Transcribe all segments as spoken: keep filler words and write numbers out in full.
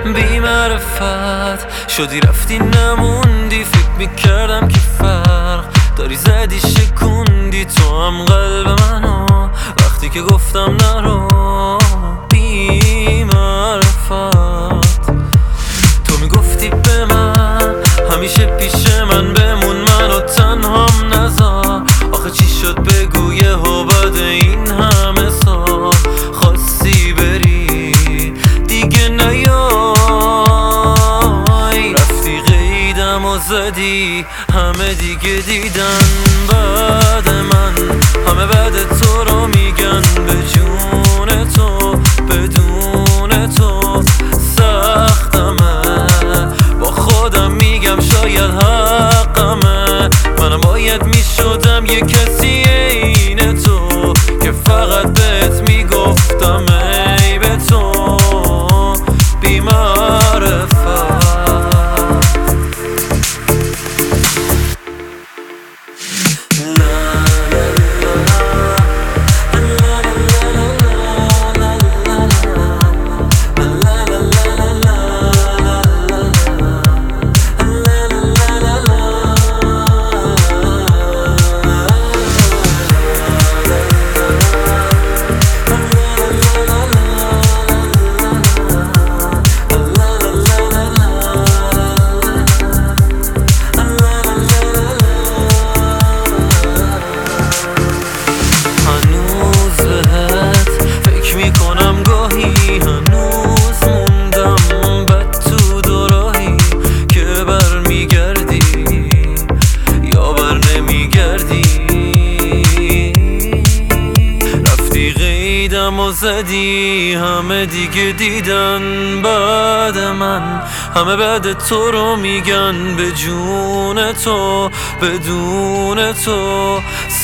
بی معرفت شدی رفتی نموندی، فکر میکردم که فرق داری زدی شکوندی تو هم قلب منو وقتی که گفتم نرو. بی معرفت تو میگفتی به من همیشه پیش من بمون، منو تنهام نذار. آخه چی شد بگو یهو بعد این همه سال خواستی بری دیگه نیای، رفتی قیدم و زدی همه دیگه دیدن بعد من، همه بعد تو رو میگن به جون تو بدون تو سختمه. با خودم میگم شاید حقمه، منم باید میشدم یه کسی عین تو که فقط بهت میگفتم ای به تو بی معرفت. و زدی همه دیگه دیدن بعد من، همه بعد تو رو میگن به جون تو بدون تو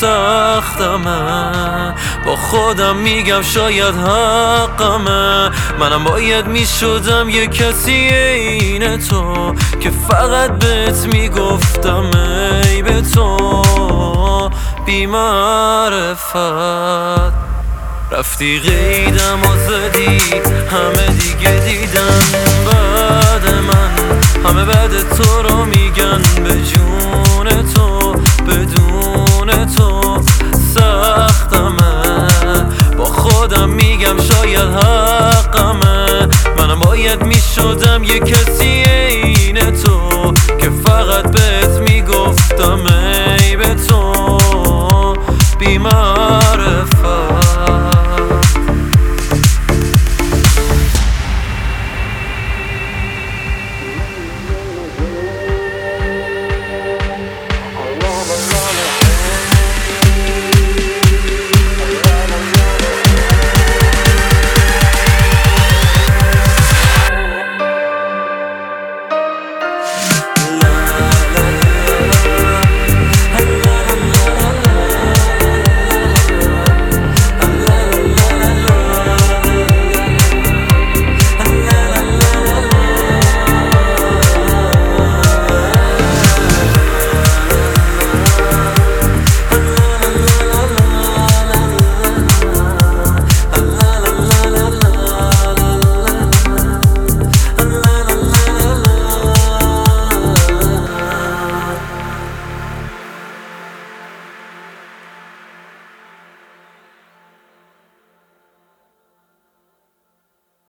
سختمه. با خودم میگم شاید حقمه، منم باید میشدم یه کسی عین تو که فقط بهت میگفتم ای به تو بی معرفت. رفتی قیدم و زدی همه دیگه دیدن بعد من، همه بعد تو رو میگن به جون تو بدون تو سختمه. با خودم میگم شاید حقمه، منم باید میشدم یه کسی